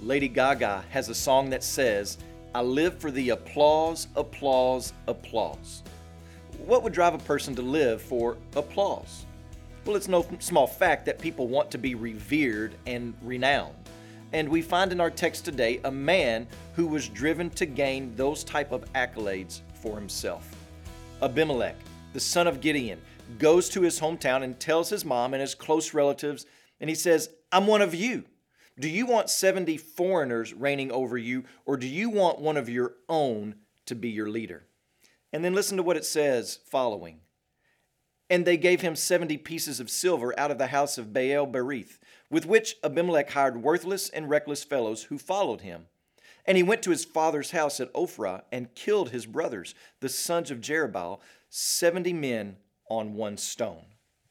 Lady Gaga has a song that says, "I live for the applause, applause, applause." What would drive a person to live for applause? Well, it's no small fact that people want to be revered and renowned. And we find in our text today a man who was driven to gain those type of accolades for himself. Abimelech, the son of Gideon, goes to his hometown and tells his mom and his close relatives, and he says, "I'm one of you. Do you want 70 foreigners reigning over you, or do you want one of your own to be your leader?" And then listen to what it says following. "And they gave him 70 pieces of silver out of the house of Baal Berith, with which Abimelech hired worthless and reckless fellows who followed him. And he went to his father's house at Ophrah and killed his brothers, the sons of Jerubbaal, 70 men on one stone."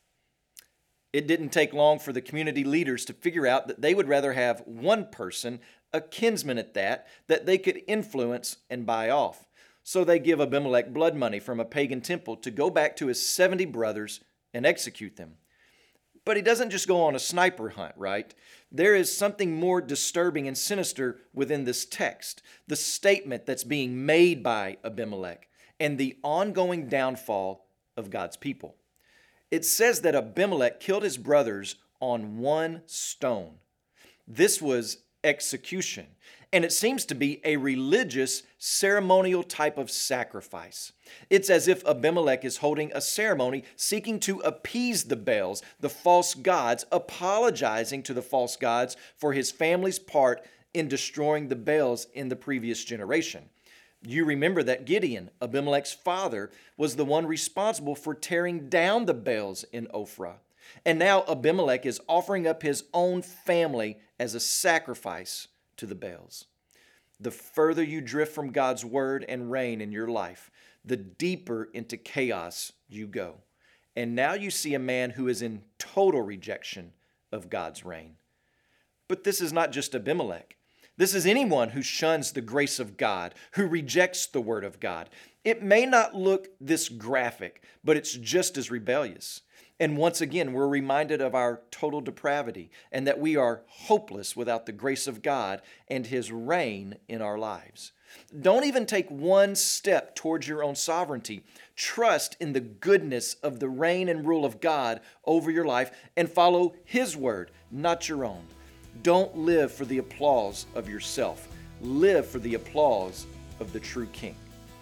It didn't take long for the community leaders to figure out that they would rather have one person, a kinsman at that they could influence and buy off. So they give Abimelech blood money from a pagan temple to go back to his 70 brothers and execute them. But he doesn't just go on a sniper hunt, right? There is something more disturbing and sinister within this text, the statement that's being made by Abimelech, and the ongoing downfall of God's people. It says that Abimelech killed his brothers on one stone. This was execution, and it seems to be a religious, ceremonial type of sacrifice. It's as if Abimelech is holding a ceremony seeking to appease the Baals, the false gods, apologizing to the false gods for his family's part in destroying the Baals in the previous generation. You remember that Gideon, Abimelech's father, was the one responsible for tearing down the Baals in Ophrah. And now Abimelech is offering up his own family as a sacrifice to the Baals. The further you drift from God's word and reign in your life, the deeper into chaos you go. And now you see a man who is in total rejection of God's reign. But this is not just Abimelech. This is anyone who shuns the grace of God, who rejects the word of God. It may not look this graphic, but it's just as rebellious. And once again, we're reminded of our total depravity and that we are hopeless without the grace of God and His reign in our lives. Don't even take one step towards your own sovereignty. Trust in the goodness of the reign and rule of God over your life and follow His word, not your own. Don't live for the applause of yourself. Live for the applause of the true King.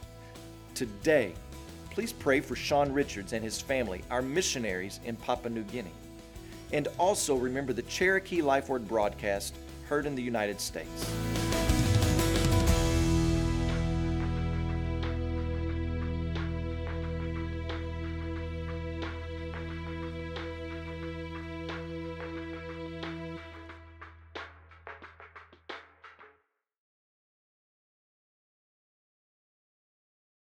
Today, please pray for Sean Richards and his family, our missionaries in Papua New Guinea. And also remember the Cherokee Life Word broadcast heard in the United States.